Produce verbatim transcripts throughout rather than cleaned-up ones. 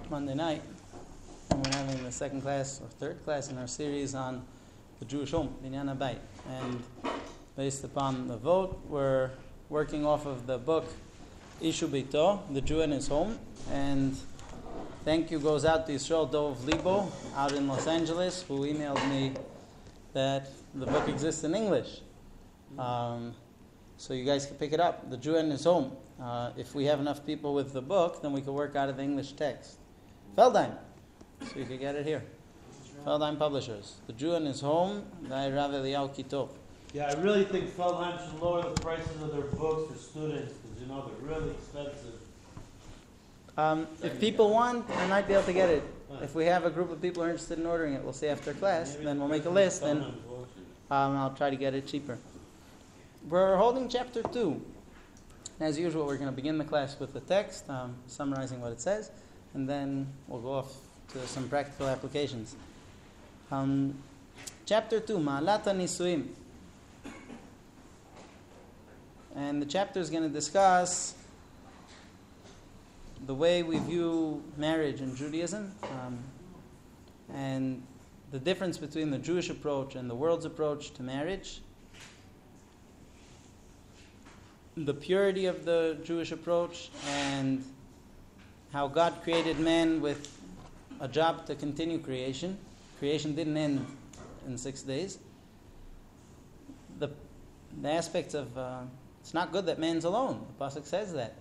Monday night, and we're having the second class or third class in our series on the Jewish home, Binyan Habayit. And based upon the vote, we're working off of the book Ishu Beito, The Jew in His Home. And thank you goes out to Yisrael Dov Libo out in Los Angeles, who emailed me that the book exists in English. Um, so you guys can pick it up, The Jew in His Home. Uh, if we have enough people with the book, then we can work out of the English text. Feldheim. So you can get it here. Feldheim Publishers. The Jew in His Home by Rav Eliyahu Kitov. Yeah, I really think Feldheim should lower the prices of their books for students because, you know, they're really expensive. Um, if people want, I might be able to get it. If we have a group of people who are interested in ordering it, we'll see after class. Maybe Then we'll the make a price list, of and Feldheim is bullshit. um, I'll try to get it cheaper. We're holding chapter two. As usual, we're going to begin the class with the text, um, summarizing what it says, and then we'll go off to some practical applications. Um, chapter two, Ma'alat HaNisuim. And the chapter is going to discuss the way we view marriage in Judaism, um, and the difference between the Jewish approach and the world's approach to marriage, the purity of the Jewish approach, and how God created man with a job to continue creation. Creation didn't end in six days. The, the aspects of, uh, it's not good that man's alone. The Pasuk says that.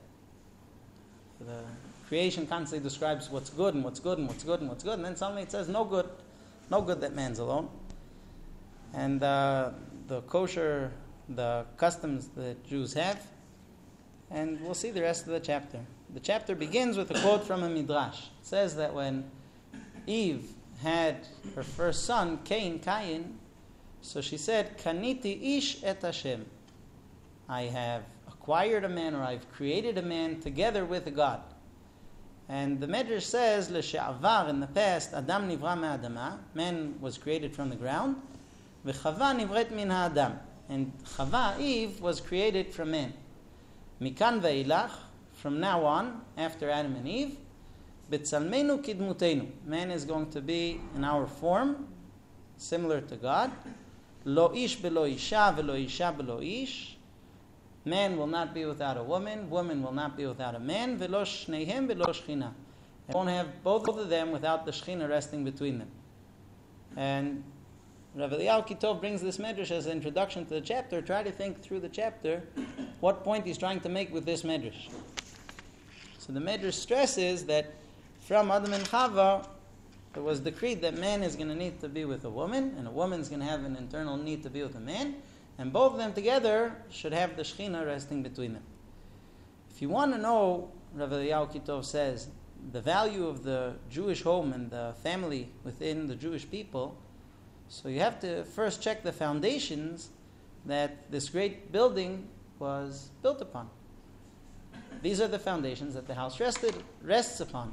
The creation constantly describes what's good and what's good and what's good and what's good, and then suddenly it says no good, no good that man's alone. And uh, the kosher, the customs that Jews have, and we'll see the rest of the chapter. The chapter begins with a quote from a midrash. It says that when Eve had her first son, Cain, Cain, so she said, Kaniti ish et Hashem. I have acquired a man, or I've created a man together with God. And the Medrash says, L'she'avar, in the past, Adam nivra me'adama, man was created from the ground, v'chava nivret min ha'adam, and Chava, Eve, was created from man. Mikan ve'ilach, from now on, after Adam and Eve, B'tzalmenu kidmutenu, man is going to be in our form, similar to God. Lo ish b'lo isha, v'lo isha b'lo ish, man will not be without a woman, woman will not be without a man, v'lo shneihem v'lo shchina. And won't have both of them without the shchina resting between them. And Rav Eliyahu Kitov brings this medrash as an introduction to the chapter. Try to think through the chapter what point he's trying to make with this medrash. So the medrash stresses that from Adam and Chava, it was decreed that man is going to need to be with a woman, and a woman is going to have an internal need to be with a man, and both of them together should have the Shekhinah resting between them. If you want to know, Rav Eliyahu Kitov says, the value of the Jewish home and the family within the Jewish people, so you have to first check the foundations that this great building was built upon. These are the foundations that the house rested rests upon.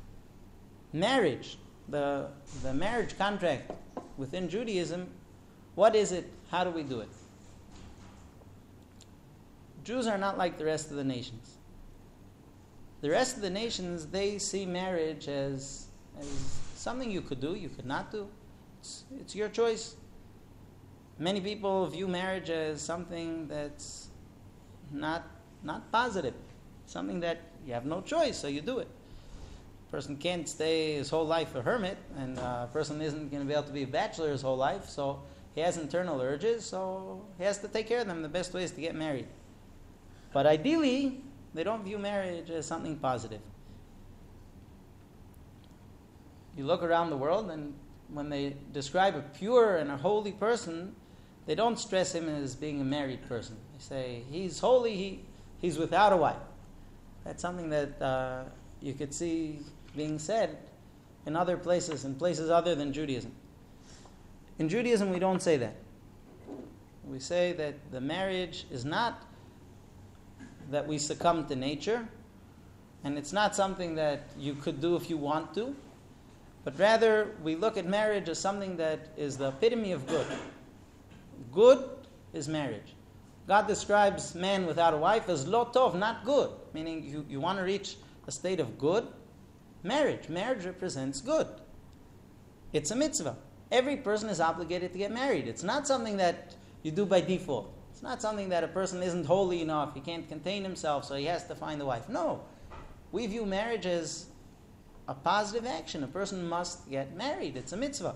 Marriage, the, the marriage contract within Judaism, what is it? How do we do it? Jews are not like the rest of the nations. The rest of the nations, they see marriage as, as something you could do, you could not do. It's, it's your choice. Many people view marriage as something that's not not positive, something that you have no choice, so you do it. A person can't stay his whole life a hermit, and a person isn't going to be able to be a bachelor his whole life, so he has internal urges, so he has to take care of them. The best way is to get married. But ideally, they don't view marriage as something positive. You look around the world, and when they describe a pure and a holy person, they don't stress him as being a married person. They say, he's holy, he, he's without a wife. That's something that uh, you could see being said in other places, in places other than Judaism. In Judaism, we don't say that. We say that the marriage is not that we succumb to nature, and it's not something that you could do if you want to, but rather we look at marriage as something that is the epitome of good. Good is marriage. God describes man without a wife as lo tov, not good, meaning you, you want to reach a state of good, Marriage. Marriage represents good. It's a mitzvah. Every person is obligated to get married. It's not something that you do by default. It's not something that a person isn't holy enough, he can't contain himself, so he has to find a wife. No. We view marriage as a positive action. A person must get married. It's a mitzvah.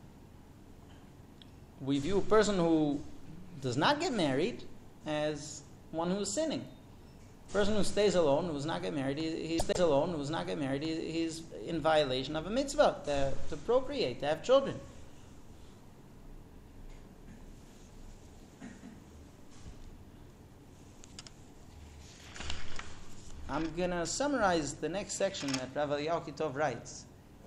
We view a person who does not get married as one who is sinning. A person who stays alone, who does not get married, he, he stays alone, who does not get married, he, he's in violation of a mitzvah to, to procreate, to have children. I'm going to summarize the next section that Rav Eliyahu Kitov writes.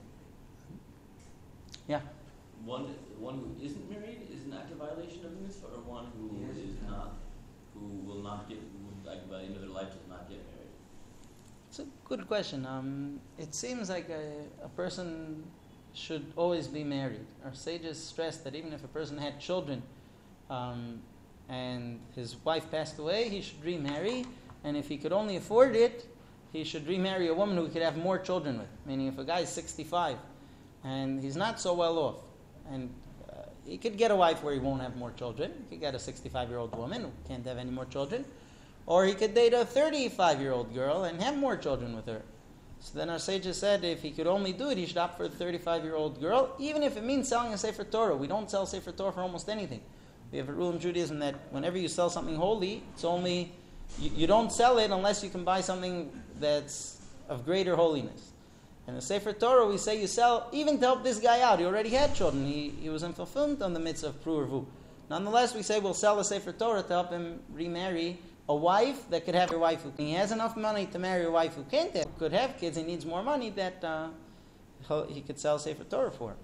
Yeah? One one who isn't married is an active violation of the mitzvah, or one who yes. is not, who will not get, who, like by the end of their life, does not get married? It's a good question. Um, it seems like a, a person should always be married. Our sages stress that even if a person had children um, and his wife passed away, he should remarry. And if he could only afford it, he should remarry a woman who he could have more children with. Meaning if a guy is sixty-five and he's not so well off, and uh, he could get a wife where he won't have more children. He could get a sixty-five-year-old woman who can't have any more children. Or he could date a thirty-five-year-old girl and have more children with her. So then our sages said if he could only do it, he should opt for the thirty-five-year-old girl, even if it means selling a Sefer Torah. We don't sell Sefer Torah for almost anything. We have a rule in Judaism that whenever you sell something holy, it's only... You, you don't sell it unless you can buy something that's of greater holiness. In the Sefer Torah, we say you sell even to help this guy out. He already had children. He, he was in fulfillment on the mitzvah of Pru Urvu. Nonetheless, we say we'll sell the Sefer Torah to help him remarry a wife that could have a wife who he has enough money to marry a wife who can't have, could have kids, he needs more money that uh, he could sell Sefer Torah for.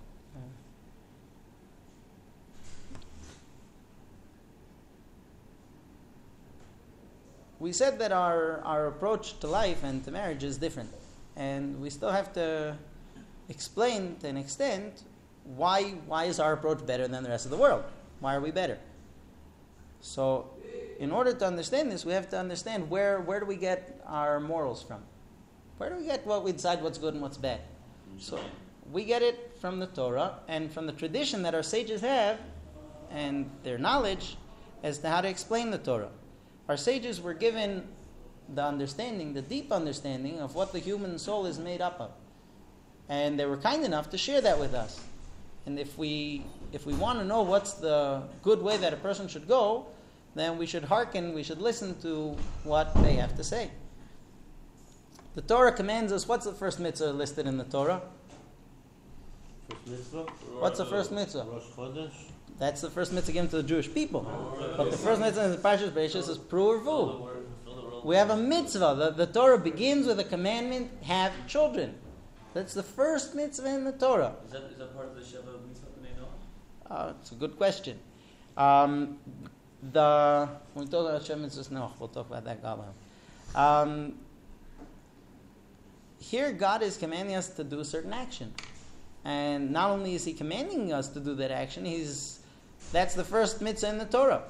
We said that our, our approach to life and to marriage is different. And we still have to explain to an extent why why is our approach better than the rest of the world? Why are we better? So in order to understand this, we have to understand where, where do we get our morals from? Where do we get what we decide what's good and what's bad? So we get it from the Torah and from the tradition that our sages have and their knowledge as to how to explain the Torah. Our sages were given the understanding, the deep understanding of what the human soul is made up of. And they were kind enough to share that with us. And if we if we want to know what's the good way that a person should go, then we should hearken, we should listen to what they have to say. The Torah commands us, what's the first mitzvah listed in the Torah? First mitzvah? What's the first mitzvah? Rosh Chodesh. That's the first mitzvah given to the Jewish people. But the first mitzvah in the Parshas Bereishis is Pru Urvu. We have a mitzvah. The, the Torah begins with a commandment, have children. That's the first mitzvah in the Torah. Is that, is that part of the Sheva mitzvah B'nai Noach? Uh, it's a good question. Um, the when we talk about Sheva mitzvahs Noach, we'll talk about that God. Um, here God is commanding us to do a certain action. And not only is He commanding us to do that action, He's that's the first mitzvah in the Torah.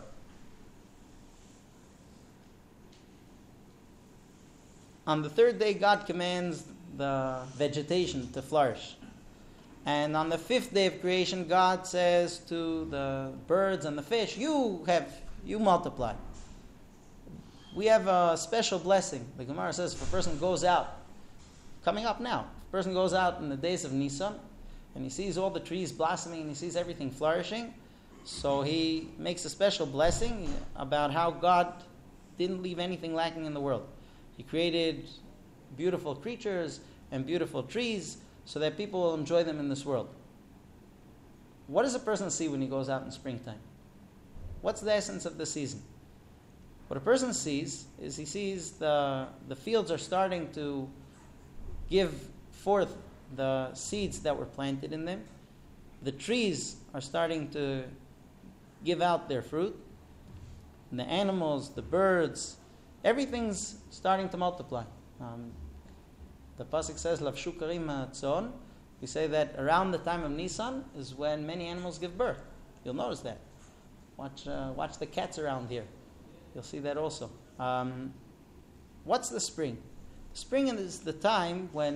On the third day, God commands the vegetation to flourish. And on the fifth day of creation, God says to the birds and the fish, you have, you multiply. We have a special blessing. The Gemara says if a person goes out, coming up now, if a person goes out in the days of Nisan, and he sees all the trees blossoming and he sees everything flourishing, so he makes a special blessing about how God didn't leave anything lacking in the world. He created beautiful creatures and beautiful trees so that people will enjoy them in this world. What does a person see when he goes out in springtime? What's the essence of the season? What a person sees is he sees the, the fields are starting to give forth the seeds that were planted in them. The trees are starting to give out their fruit. And the animals, the birds, everything's starting to multiply. Um, the pasuk says, "Lavshu karim ha'atzon." We say that around the time of Nisan is when many animals give birth. You'll notice that. Watch, uh, watch the cats around here. You'll see that also. Um, what's the spring? Spring is the time when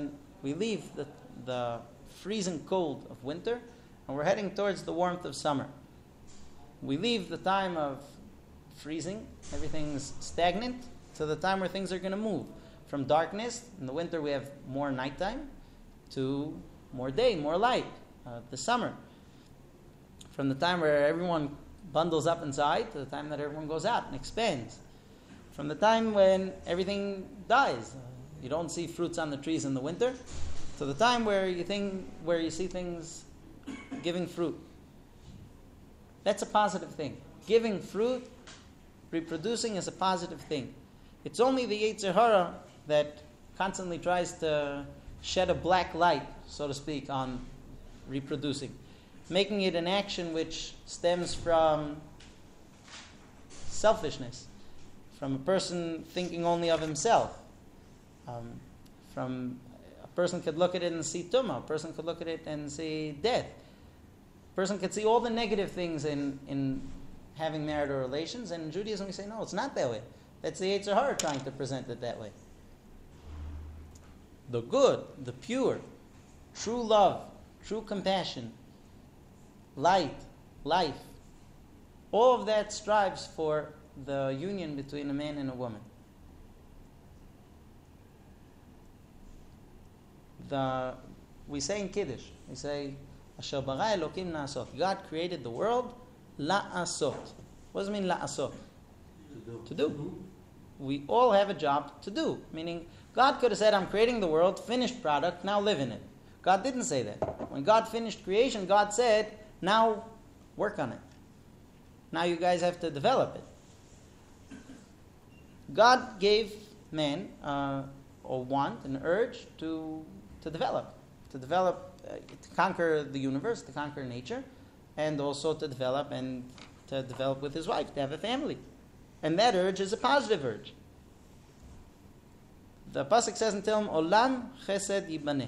We leave the, the freezing cold of winter, and we're heading towards the warmth of summer. We leave the time of freezing, everything's stagnant, to the time where things are going to move. From darkness, in the winter we have more nighttime, to more day, more light, uh, the summer. From the time where everyone bundles up inside to the time that everyone goes out and expands. From the time when everything dies, uh, you don't see fruits on the trees in the winter, to the time where you think where you see things giving fruit. That's a positive thing. Giving fruit, reproducing is a positive thing. It's only the Yetzer Hara that constantly tries to shed a black light, so to speak, on reproducing, making it an action which stems from selfishness, from a person thinking only of himself. Um, from a person could look at it and see tumah, a person could look at it and see death. A person could see all the negative things in, in having marital relations, and in Judaism we say, no, it's not that way. That's the Yetzer Hara trying to present it that way. The good, the pure, true love, true compassion, light, life, all of that strives for the union between a man and a woman. The, we say in Kiddush, we say, Asher bara Elokim la'asot. God created the world la'asot. What does it mean la'asot? To do. To do. We all have a job to do. Meaning, God could have said, I'm creating the world, finished product, now live in it. God didn't say that. When God finished creation, God said, now work on it. Now you guys have to develop it. God gave man uh, a want, an urge to to develop, to develop, uh, to conquer the universe, to conquer nature, and also to develop and to develop with his wife, to have a family. And that urge is a positive urge. The pasuk says in Tehillim, Olam Chesed Yibaneh.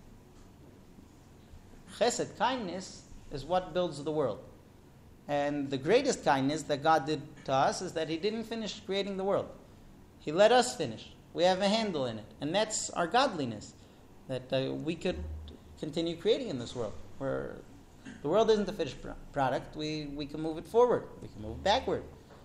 Chesed, kindness, is what builds the world. And the greatest kindness that God did to us is that He didn't finish creating the world. He let us finish. We have a handle in it. And that's our godliness, that uh, we could continue creating in this world. Where the world isn't a finished pro- product, we, we can move it forward. We can move it backward.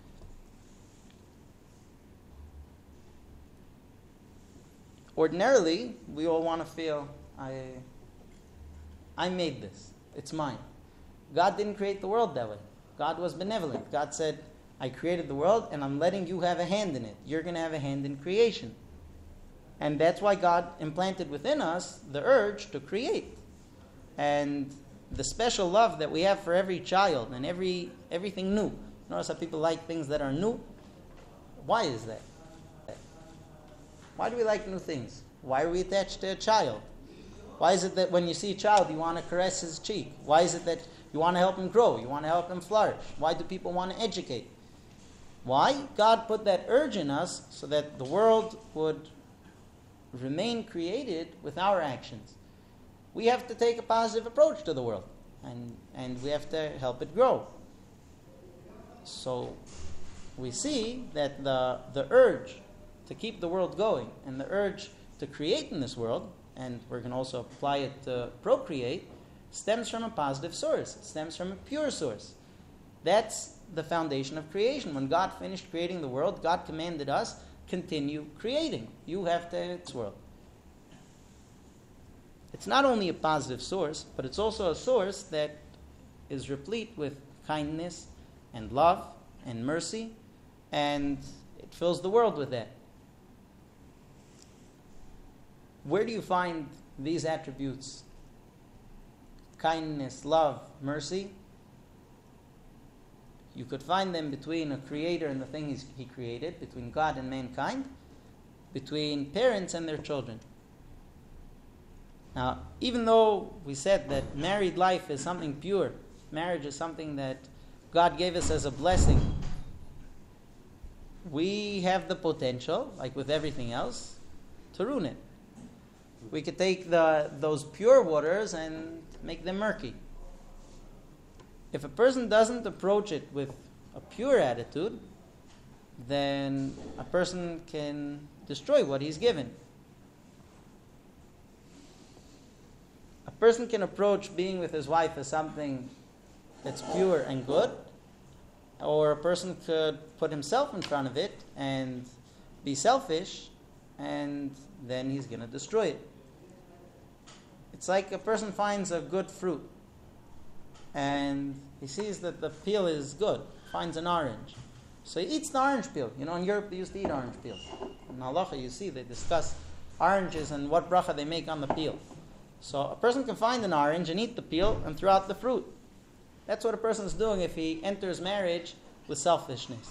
Ordinarily, we all want to feel, I, I made this. It's mine. God didn't create the world that way. God was benevolent. God said, I created the world and I'm letting you have a hand in it. You're going to have a hand in creation. And that's why God implanted within us the urge to create. And the special love that we have for every child and every everything new. Notice how people like things that are new. Why is that? Why do we like new things? Why are we attached to a child? Why is it that when you see a child, you want to caress his cheek? Why is it that you want to help him grow? You want to help him flourish? Why do people want to educate? Why? God put that urge in us so that the world would remain created with our actions. We have to take a positive approach to the world, and, and we have to help it grow. So we see that the, the urge to keep the world going and the urge to create in this world, and we're going to also apply it to procreate, stems from a positive source. It stems from a pure source. That's the foundation of creation. When God finished creating the world, God commanded us, continue creating. You have to this world. It's not only a positive source, but it's also a source that is replete with kindness and love and mercy, and it fills the world with that. Where do you find these attributes? Kindness, love, mercy. You could find them between a creator and the thing he's, he created, between God and mankind, between parents and their children. Now, even though we said that married life is something pure, marriage is something that God gave us as a blessing, we have the potential, like with everything else, to ruin it. We could take the those pure waters and make them murky. If a person doesn't approach it with a pure attitude, then a person can destroy what he's given. person can approach being with his wife as something that's pure and good, or a person could put himself in front of it and be selfish, and then he's going to destroy it. It's like a person finds a good fruit, and he sees that the peel is good, finds an orange. So he eats the orange peel. You know, in Europe they used to eat orange peels. In Halacha, you see, they discuss oranges and what bracha they make on the peel. So a person can find an orange and eat the peel and throw out the fruit. That's what a person is doing if he enters marriage with selfishness.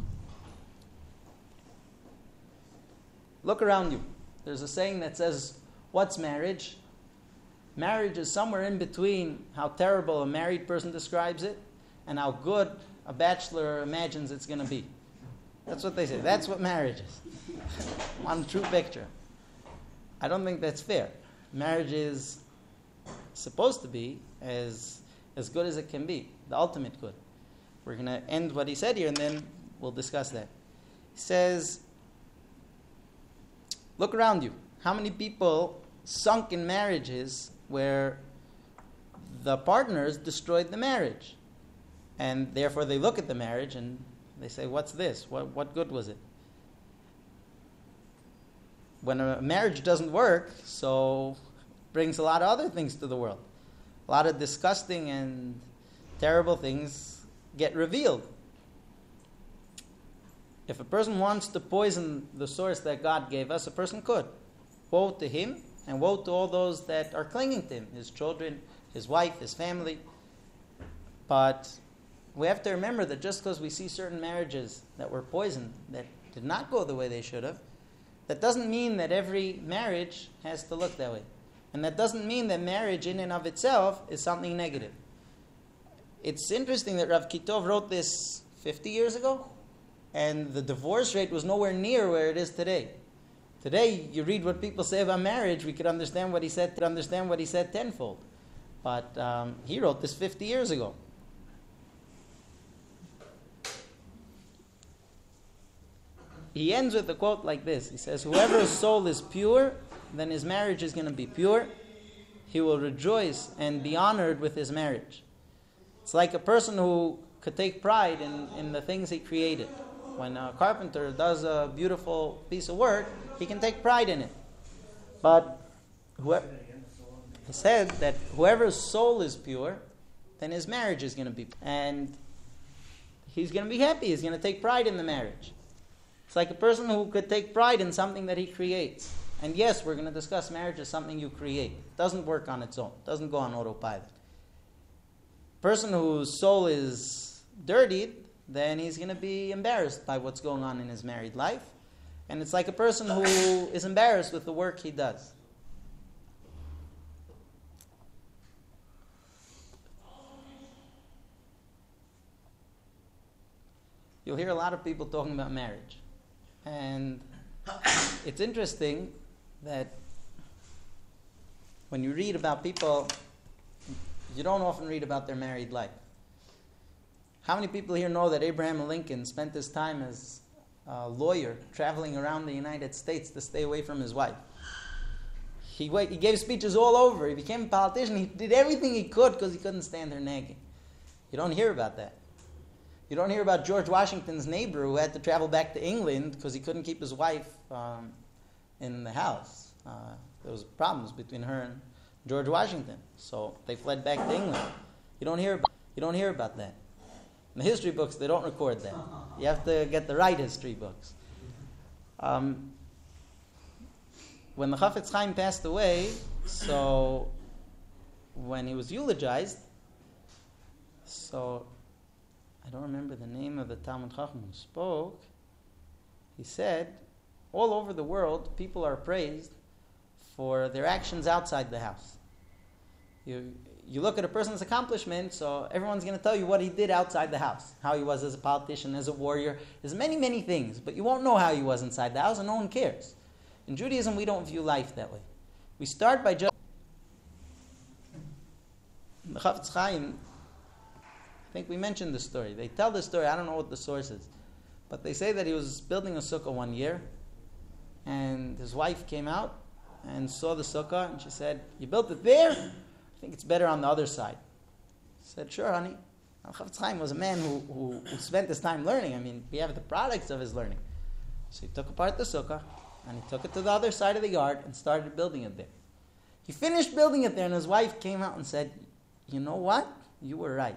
Look around you. There's a saying that says, what's marriage? Marriage is somewhere in between how terrible a married person describes it and how good a bachelor imagines it's going to be. That's what they say. That's what marriage is. One true picture. I don't think that's fair. Marriage is supposed to be as, as good as it can be, the ultimate good. We're going to end what he said here and then we'll discuss that. He says, look around you. How many people sunk in marriages where the partners destroyed the marriage? And therefore they look at the marriage and they say, what's this? What, what good was it? When a marriage doesn't work, so it brings a lot of other things to the world. A lot of disgusting and terrible things get revealed. If a person wants to poison the source that God gave us, a person could. Woe to him, and woe to all those that are clinging to him, his children, his wife, his family. But we have to remember that just because we see certain marriages that were poisoned, that did not go the way they should have, that doesn't mean that every marriage has to look that way. And that doesn't mean that marriage in and of itself is something negative. It's interesting that Rav Kitov wrote this fifty years ago, and the divorce rate was nowhere near where it is today. Today, you read what people say about marriage, we could understand what he said, to understand what he said tenfold. But um, he wrote this fifty years ago. He ends with a quote like this. He says, whoever's soul is pure, then his marriage is going to be pure. He will rejoice and be honored with his marriage. It's like a person who could take pride in, in the things he created. When a carpenter does a beautiful piece of work, he can take pride in it. But whoever, he said that whoever's soul is pure, then his marriage is going to be pure. And he's going to be happy. He's going to take pride in the marriage. It's like a person who could take pride in something that he creates. And yes, we're going to discuss marriage as something you create. It doesn't work on its own. It doesn't go on autopilot. A person whose soul is dirtied, then he's going to be embarrassed by what's going on in his married life. And it's like a person who is embarrassed with the work he does. You'll hear a lot of people talking about marriage. And it's interesting that when you read about people, you don't often read about their married life. How many people here know that Abraham Lincoln spent his time as a lawyer traveling around the United States to stay away from his wife? He, he gave speeches all over. He became a politician. He did everything he could because he couldn't stand her nagging. You don't hear about that. You don't hear about George Washington's neighbor who had to travel back to England because he couldn't keep his wife um, in the house. Uh, there was problems between her and George Washington, so they fled back to England. You don't hear about, you don't hear about that. In the history books, they don't record that. You have to get the right history books. Um, when the Chafetz Chaim passed away, so when he was eulogized, so I don't remember the name of the Talmud Chacham who spoke. He said, all over the world, people are praised for their actions outside the house. You you look at a person's accomplishments, so everyone's going to tell you what he did outside the house, how he was as a politician, as a warrior. There's many, many things, but you won't know how he was inside the house, and no one cares. In Judaism, we don't view life that way. We start by just... The Chafetz Chaim, I think we mentioned this story. They tell this story, I don't know what the source is, but they say that he was building a sukkah one year, and his wife came out and saw the sukkah, and she said, "You built it there? think it's better on the other side. I said, sure, honey. Chafetz Chaim was a man who, who, who spent his time learning. I mean, we have the products of his learning. So he took apart the sukkah, and he took it to the other side of the yard and started building it there. He finished building it there, and his wife came out and said, you know what? You were right.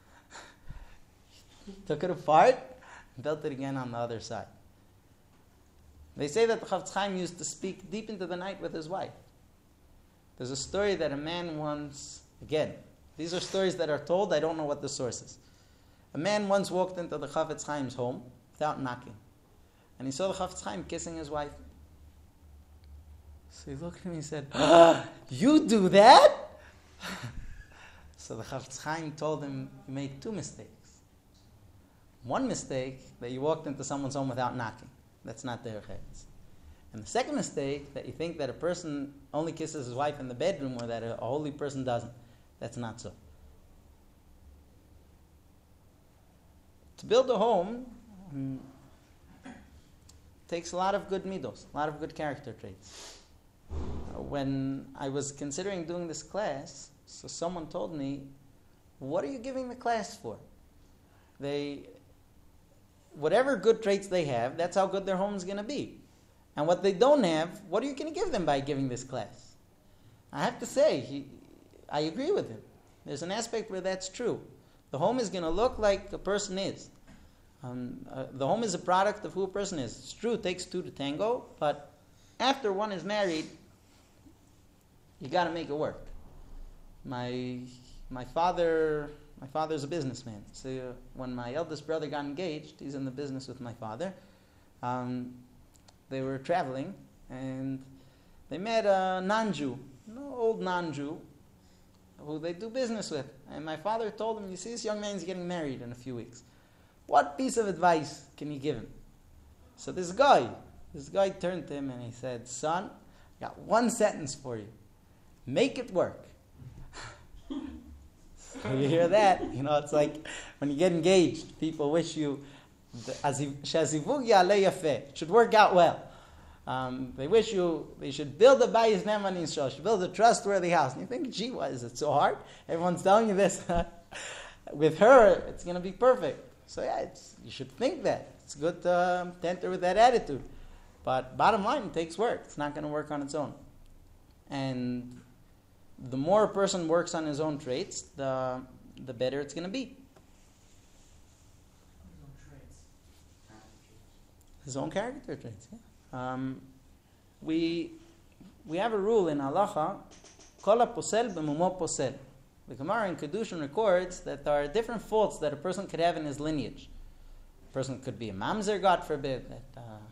He took it apart and built it again on the other side. They say that the Chafetz Chaim used to speak deep into the night with his wife. There's a story that a man once, again, these are stories that are told, I don't know what the source is. A man once walked into the Chafetz Chaim's home without knocking. And he saw the Chafetz Chaim kissing his wife. So he looked at him and he said, ah, you do that? So the Chafetz Chaim told him, you made two mistakes. One mistake, that you walked into someone's home without knocking. That's not their chetz. And the second mistake, that you think that a person only kisses his wife in the bedroom or that a, a holy person doesn't. That's not so. To build a home um, takes a lot of good midos, a lot of good character traits. Uh, when I was considering doing this class, so someone told me, what are you giving the class for? They, whatever good traits they have, that's how good their home is going to be. And what they don't have, what are you going to give them by giving this class? I have to say, he, I agree with him. There's an aspect where that's true. The home is going to look like a person is. Um, uh, the home is a product of who a person is. It's true, it takes two to tango, but after one is married, you got to make it work. My my father, my father's a businessman. So uh, when my eldest brother got engaged, he's in the business with my father. Um, they were traveling, and they met a non-Jew, an old non-Jew, who they do business with. And my father told him, you see, this young man's getting married in a few weeks. What piece of advice can you give him? So this guy, this guy turned to him and he said, son, I got one sentence for you. Make it work. So you hear that? You know, it's like when you get engaged, people wish you, shazivug ya'aleh yafeh. It should work out well. Um, they wish you, they should build a bayis ne'eman yisrael, should build a trustworthy house. And you think, gee, why is it so hard? Everyone's telling you this. With her, it's going to be perfect. So yeah, it's, you should think that. It's good to, um, to enter with that attitude. But bottom line, it takes work. It's not going to work on its own. And the more a person works on his own traits, the the better it's going to be. His own traits. His own character traits, yeah. Um, we we have a rule in halacha, kol haposel b'mumo posel. The Gemara in Kedushin records that there are different faults that a person could have in his lineage. A person could be a mamzer, God forbid, that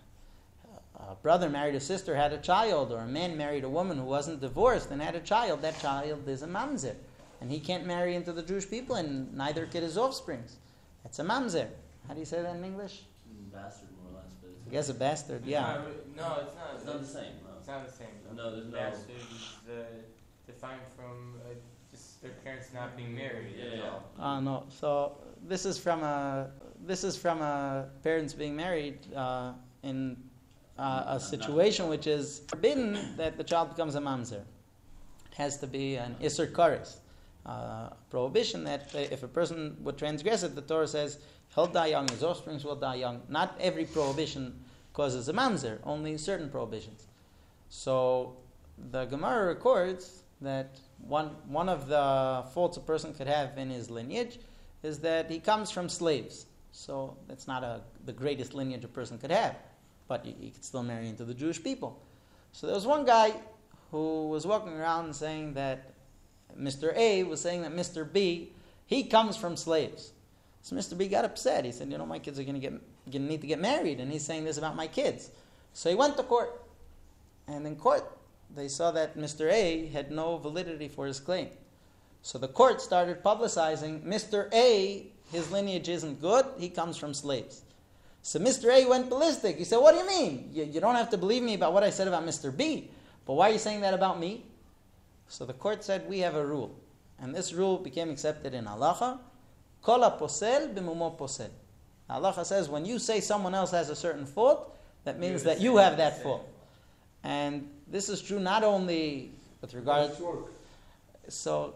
uh, a brother married a sister, had a child, or a man married a woman who wasn't divorced and had a child. That child is a mamzer, and he can't marry into the Jewish people, and neither could his offsprings. That's a mamzer. How do you say that in English? Bastard, more or less, but it's I guess a bastard, yeah. No, it's not. It's not the same. No. It's not the same. No, there's no. Bastard is uh, defined from uh, just their parents not being married. Yeah, at yeah. all. Uh, no. So this is from a this is from a parents being married uh, in uh, a situation which is forbidden that the child becomes a mamzer. It has to be an isser kares, uh, prohibition that if a person would transgress it, the Torah says he'll die young, his offspring will die young. Not every prohibition causes a mamzer, only certain prohibitions. So the Gemara records that one one of the faults a person could have in his lineage is that he comes from slaves. So that's not a, the greatest lineage a person could have, but he, he could still marry into the Jewish people. So there was one guy who was walking around saying that Mister A was saying that Mister B, he comes from slaves. So Mister B got upset. He said, you know, my kids are going to get going to need to get married, and he's saying this about my kids. So he went to court. And in court, they saw that Mister A had no validity for his claim. So the court started publicizing, Mister A, his lineage isn't good, he comes from slaves. So Mister A went ballistic. He said, what do you mean? You, you don't have to believe me about what I said about Mister B, but why are you saying that about me? So the court said, we have a rule. And this rule became accepted in halacha. Kol haposel b'mumo posel. Halacha says, when you say someone else has a certain fault, that means that you have that fault. And this is true not only with regard... So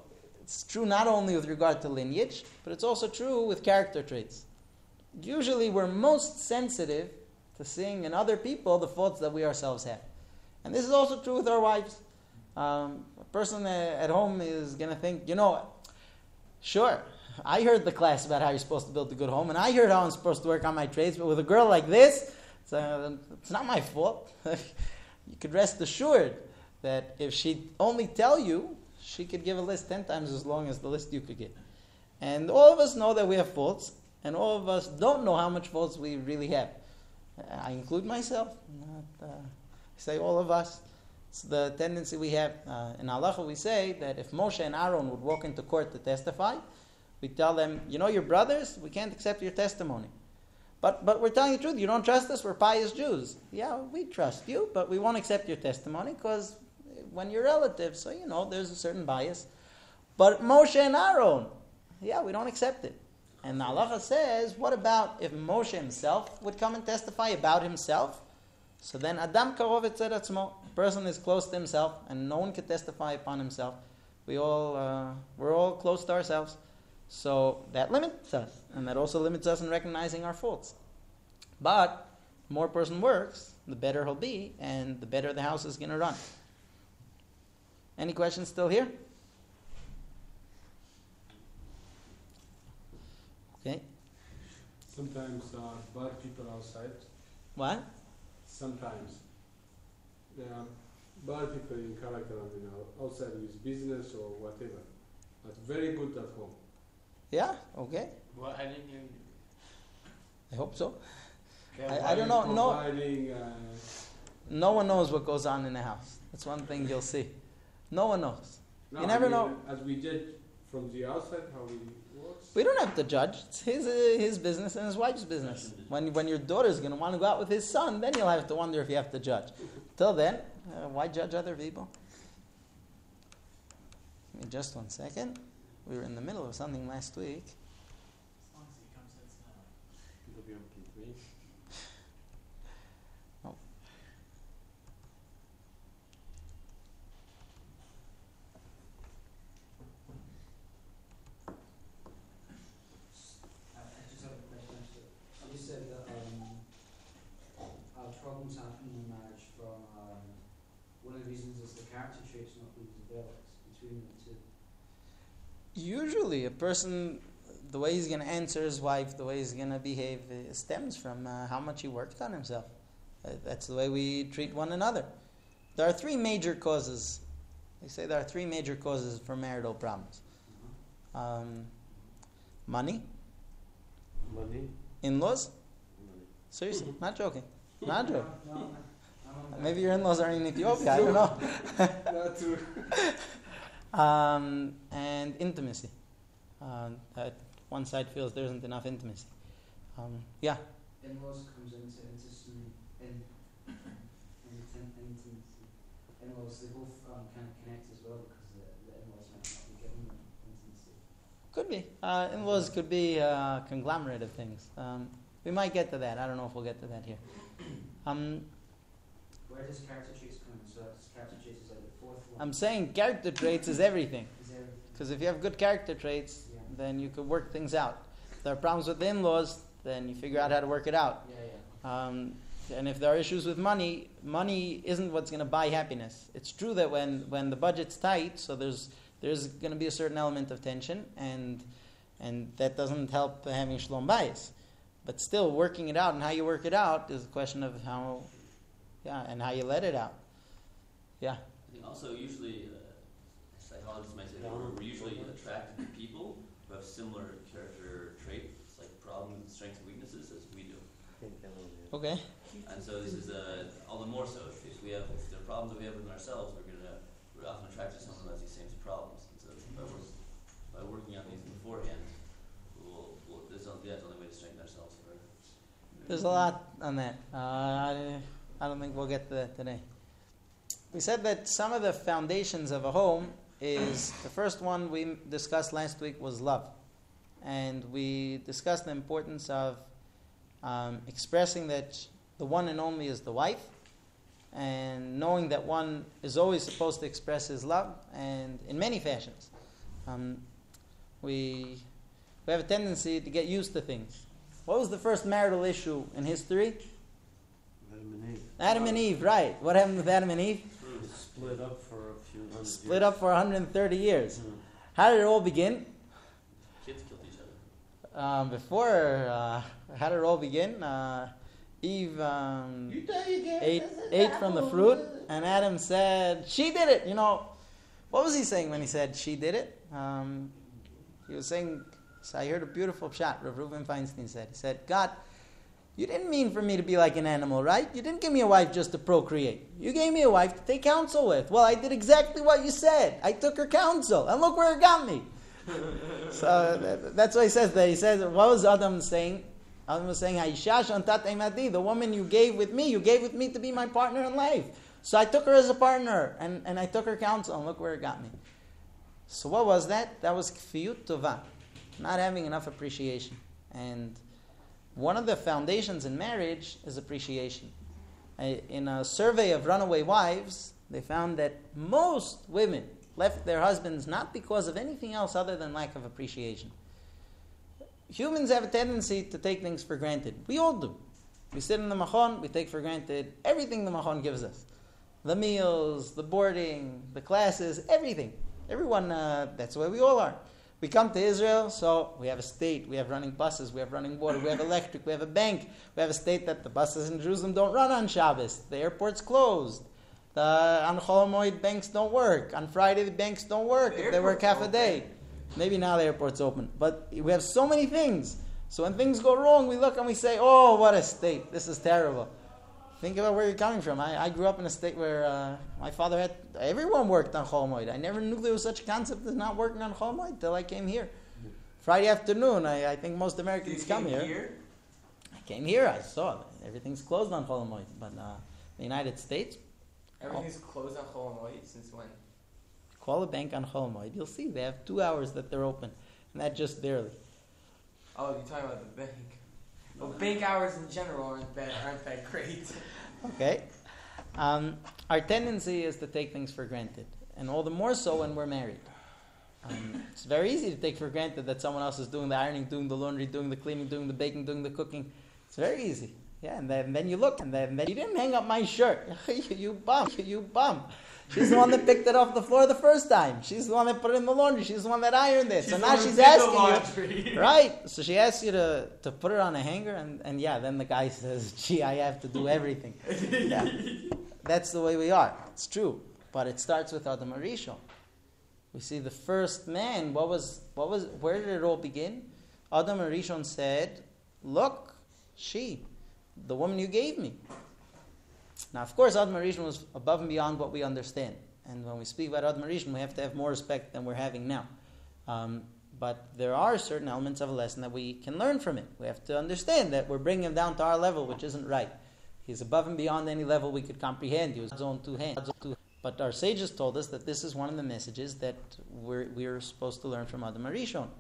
It's true not only with regard to lineage, but it's also true with character traits. Usually we're most sensitive to seeing in other people the faults that we ourselves have. And this is also true with our wives. Um, a person at home is going to think, you know, sure, I heard the class about how you're supposed to build a good home, and I heard how I'm supposed to work on my trades, but with a girl like this, it's, uh, it's not my fault. You could rest assured that if she'd only tell you, she could give a list ten times as long as the list you could give. And all of us know that we have faults, and all of us don't know how much faults we really have. I include myself. Not, uh, I say all of us. It's the tendency we have. Uh, in halacha we say that if Moshe and Aaron would walk into court to testify, we tell them, you know, your brothers, we can't accept your testimony. But but we're telling the truth. You don't trust us? We're pious Jews. Yeah, we trust you, but we won't accept your testimony because when you're relatives, so you know, there's a certain bias. But Moshe and Aaron, yeah, we don't accept it. And the halacha says, what about if Moshe himself would come and testify about himself? So then Adam karov etzer atzmo, a person is close to himself, and no one can testify upon himself. We all, uh, we're all close to ourselves. So that limits us, and that also limits us in recognizing our faults. But the more a person works, the better he'll be, and the better the house is going to run. Any questions still here? Okay. Sometimes uh, bad people outside. What? Sometimes there are bad people in character, I mean, outside with business or whatever, but very good at home. Yeah, okay. Well, I didn't even. I hope so. They're I, I don't know. No, providing, uh, no one knows what goes on in the house. That's one thing you'll see. No one knows. no, You never I mean, know. As we judge from the outside how he works. We don't have to judge. It's his uh, his business and his wife's business. When when your daughter's going to want to go out with his son, then you'll have to wonder if you have to judge. Till then, uh, why judge other people? Give me just one second. We were in the middle of something last week. As long as he comes in smelling. It'll be on P three. Oh. I I just have a question actually. You said that um, our problems happen in marriage from um, one of the reasons is the character traits not being developed between the two. Usually, a person, the way he's going to answer his wife, the way he's going to behave, uh, stems from uh, how much he worked on himself. Uh, that's the way we treat one another. There are three major causes. They say there are three major causes for marital problems. Um, money, Money. in-laws. Money. Seriously, not joking. Not joking. No, no, I'm on Maybe your in-laws are in Ethiopia. I don't know. Not true. Um, and intimacy. Uh, that one side feels there isn't enough intimacy. Um, yeah. In-laws comes into into some in in intimacy. In-laws, they both um, kind of connect as well because the, the in-laws might not be given them intimacy. Could be. Uh, in-laws could be a conglomerate of things. Um, we might get to that. I don't know if we'll get to that here. Um, Where does character traits come in? So that's character traits is like the fourth one. I'm saying character traits is everything. Is there? Because if you have good character traits, Yeah. then you could work things out. If there are problems with the in-laws, then you figure out how to work it out. Yeah, yeah. Um, and if there are issues with money, money isn't what's going to buy happiness. It's true that when, when the budget's tight, so there's there's going to be a certain element of tension, and and that doesn't help having shalom bayis. But still, working it out and how you work it out is a question of how, yeah, and how you let it out. Yeah. I think also usually, uh, psychologists might say that we're, we're usually attracted to people who have similar character traits, like problems, strengths, and weaknesses, as we do. I think that will be. Okay. And so this is uh, all the more so if we have if there are problems that we have within ourselves, we're gonna we're often attracted to someone who has these same problems. And so by, work, by working on these beforehand, we'll, we'll this yeah, it's the only way to strengthen ourselves. For, There's a lot on that. Uh, I, I don't think we'll get to that today. We said that some of the foundations of a home is, the first one we discussed last week was love. And we discussed the importance of um, expressing that the one and only is the wife, and knowing that one is always supposed to express his love, and in many fashions. Um, we we have a tendency to get used to things. What was the first marital issue in history? Adam and Eve. Adam and Eve, right. What happened with Adam and Eve? Split up for a few hundred Split years. up for one hundred thirty years. Mm. How did it all begin? Kids killed each other. Um, before, uh, how did it all begin? Uh, Eve um, ate, ate from the fruit, and Adam said, she did it. You know, what was he saying when he said she did it? Um, he was saying, so I heard a beautiful shot, Rav Reuven Feinstein said. He said, God, you didn't mean for me to be like an animal, right? You didn't give me a wife just to procreate. You gave me a wife to take counsel with. Well, I did exactly what you said. I took her counsel, and look where it got me. So that, that's what he says there. He says, what was Adam saying? Adam was saying, "Ha'isha shantat emadi," the woman you gave with me, you gave with me to be my partner in life. So I took her as a partner, and, and I took her counsel, and look where it got me. So what was that? That was kfiyut tova, not having enough appreciation. And one of the foundations in marriage is appreciation. I, in a survey of runaway wives, they found that most women left their husbands not because of anything else other than lack of appreciation. Humans have a tendency to take things for granted. We all do. We sit in the machon, we take for granted everything the machon gives us. The meals, the boarding, the classes, everything. Everyone, uh, that's the way we all are. We come to Israel, so we have a state, we have running buses, we have running water, we have electric, we have a bank. We have a state that the buses in Jerusalem don't run on Shabbos. The airport's closed. The on Chol Hamoed banks don't work. On Friday the banks don't work The if they work half a airport's day. Maybe now the airport's open. But we have so many things. So when things go wrong, we look and we say, oh, what a state. This is terrible. Think about where you're coming from. I, I grew up in a state where uh, my father had, everyone worked on Chol Hamoed. I never knew there was such a concept as not working on Chol Hamoed till I came here. Friday afternoon, I, I think most Americans come here. here. I came here, I saw everything's closed on Chol Hamoed. But uh, the United States, Everything's closed on Chol Hamoed since when? call a bank on Chol Hamoed. You'll see they have two hours that they're open. And that just barely. Oh, you're talking about the bank. Well, bank hours in general aren't bad, aren't that great. Okay. Um, our tendency is to take things for granted. And all the more so when we're married. Um, it's very easy to take for granted that someone else is doing the ironing, doing the laundry, doing the cleaning, doing the baking, doing the cooking. It's very easy. Yeah, and then, and then you look, and then, and then you didn't hang up my shirt. you, you bum. You bum. She's the one that picked it off the floor the first time. She's the one that put it in the laundry. She's the one that ironed it. She's so the now one who she's did the asking laundry. you. Right. So she asks you to, to put it on a hanger, and, and yeah, then the guy says, gee, I have to do everything. Yeah. That's the way we are. It's true. But it starts with Adam Arishon. We see the first man, what was, what was, where did it all begin? Adam Arishon said, look, she, the woman you gave me. Now, of course, Adam Arishon was above and beyond what we understand. And when we speak about Adam Arishon, we have to have more respect than we're having now. Um, but there are certain elements of a lesson that we can learn from it. We have to understand that we're bringing him down to our level, which isn't right. He's above and beyond any level we could comprehend. He was his own two hands. But our sages told us that this is one of the messages that we're, we're supposed to learn from Adam Arishon.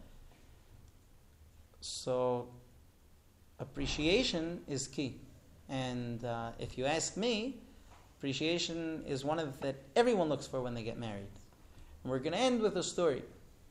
So, appreciation is key. And uh, if you ask me, appreciation is one of the, that everyone looks for when they get married. And we're going to end with a story.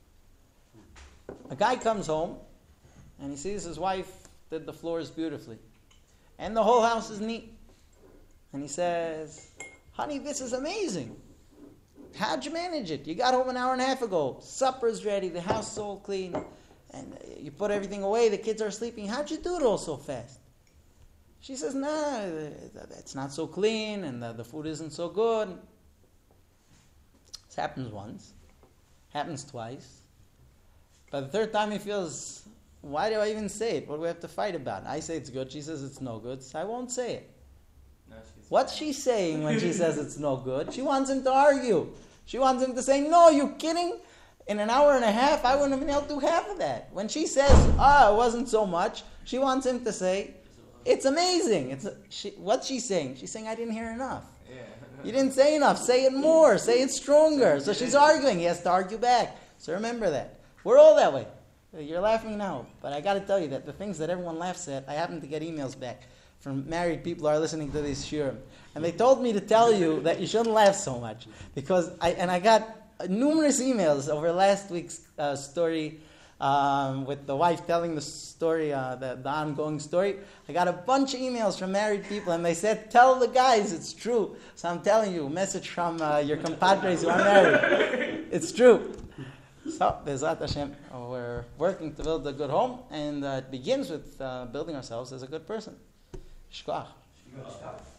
A guy comes home, and he sees his wife did the floors beautifully. And the whole house is neat. And he says, honey, this is amazing. How'd you manage it? You got home an hour and a half ago. Supper's ready. The house is all clean. And you put everything away. The kids are sleeping. How'd you do it all so fast? She says, nah, it's not so clean and the, the food isn't so good. This happens once. Happens twice. By the third time he feels, why do I even say it? What do we have to fight about? I say it's good. She says it's no good. So I won't say it. No, she's What's she saying when she says it's no good? She wants him to argue. She wants him to say, no, you kidding? In an hour and a half, I wouldn't have been able to do half of that. When she says, ah, it wasn't so much, she wants him to say, it's amazing. It's a, she, what's she saying? She's saying, I didn't hear enough. Yeah. You didn't say enough. Say it more. Say it stronger. So she's arguing. He has to argue back. So remember that. We're all that way. You're laughing now. But I got to tell you that the things that everyone laughs at, I happen to get emails back from married people who are listening to these shiurim. And they told me to tell you that you shouldn't laugh so much. Because I, and I got uh, numerous emails over last week's uh, story um, with the wife telling the story, uh, the, the ongoing story. I got a bunch of emails from married people, and they said, tell the guys it's true. So I'm telling you, message from uh, your compadres who are married. It's true. So, Bezrat Hashem, uh, we're working to build a good home, and uh, it begins with uh, building ourselves as a good person. Shkoach. Shkoach.